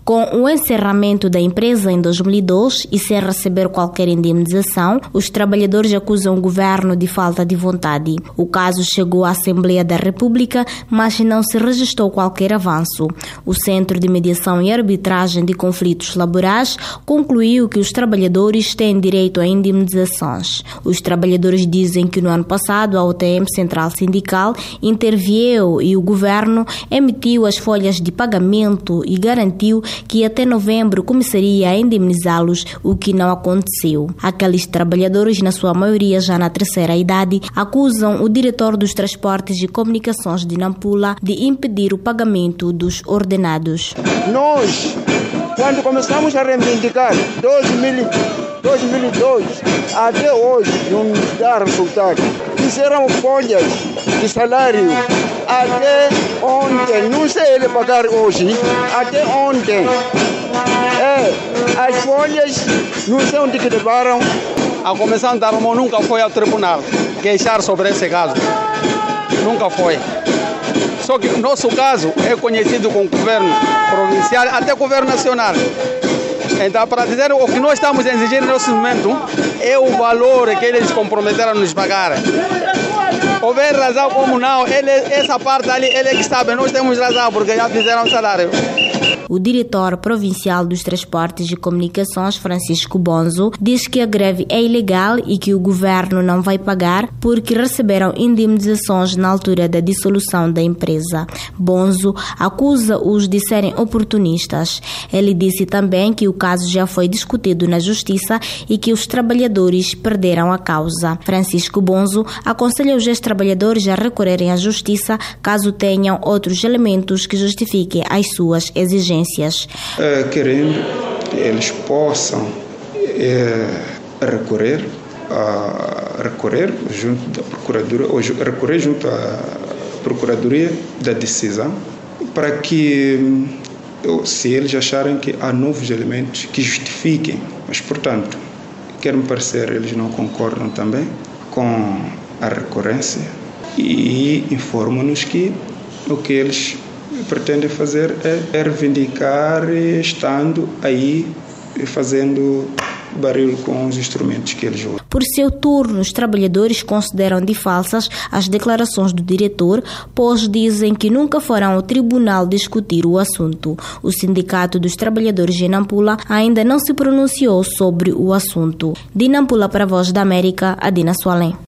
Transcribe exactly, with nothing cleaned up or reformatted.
Com o encerramento da empresa em dois mil e dois e sem receber qualquer indemnização, os trabalhadores acusam o governo de falta de vontade. O caso chegou à Assembleia da República, mas não se registrou qualquer avanço. O Centro de Mediação e Arbitragem de Conflitos Laborais concluiu que os trabalhadores têm direito a indemnizações. Os trabalhadores dizem que no ano passado a O T M Central Sindical interveio e o governo emitiu as folhas de pagamento e garantiu que até novembro começaria a indemnizá-los, o que não aconteceu. Aqueles trabalhadores, na sua maioria já na terceira idade, acusam o diretor dos Transportes e Comunicações de Nampula de impedir o pagamento dos ordenados. Nós, quando começamos a reivindicar dois mil e dois até hoje, não nos dá resultado. Fizeram folhas de salário até ontem, não sei ele pagar hoje, até ontem. É, as folhas não sei onde que levaram. A Comissão da Armão nunca foi ao tribunal queixar sobre esse caso. Nunca foi. Só que o nosso caso é conhecido com o governo provincial, até o governo nacional. Então, para dizer o que nós estamos a exigir nesse momento é o valor que eles comprometeram a nos pagar. Houver razão como não, ele, essa parte ali, ele é que sabe, nós temos razão porque já fizeram o salário. O diretor provincial dos Transportes e Comunicações, Francisco Bonzo, diz que a greve é ilegal e que o governo não vai pagar porque receberam indemnizações na altura da dissolução da empresa. Bonzo acusa-os de serem oportunistas. Ele disse também que o caso já foi discutido na Justiça e que os trabalhadores perderam a causa. Francisco Bonzo aconselha os ex-trabalhadores a recorrerem à Justiça caso tenham outros elementos que justifiquem as suas exigências. Uh, querendo eles possam uh, recorrer, uh, recorrer junto da Procuradoria, ou recorrer junto à Procuradoria da decisão, para que, se eles acharem que há novos elementos que justifiquem, mas, portanto, quer-me parecer, eles não concordam também com a recorrência e informam-nos que o que eles pretendem fazer é reivindicar estando aí fazendo barulho com os instrumentos que eles usam. Por seu turno, os trabalhadores consideram de falsas as declarações do diretor, pois dizem que nunca foram ao tribunal discutir o assunto. O Sindicato dos Trabalhadores de Nampula ainda não se pronunciou sobre o assunto. De Nampula para a Voz da América, Adina Soalem.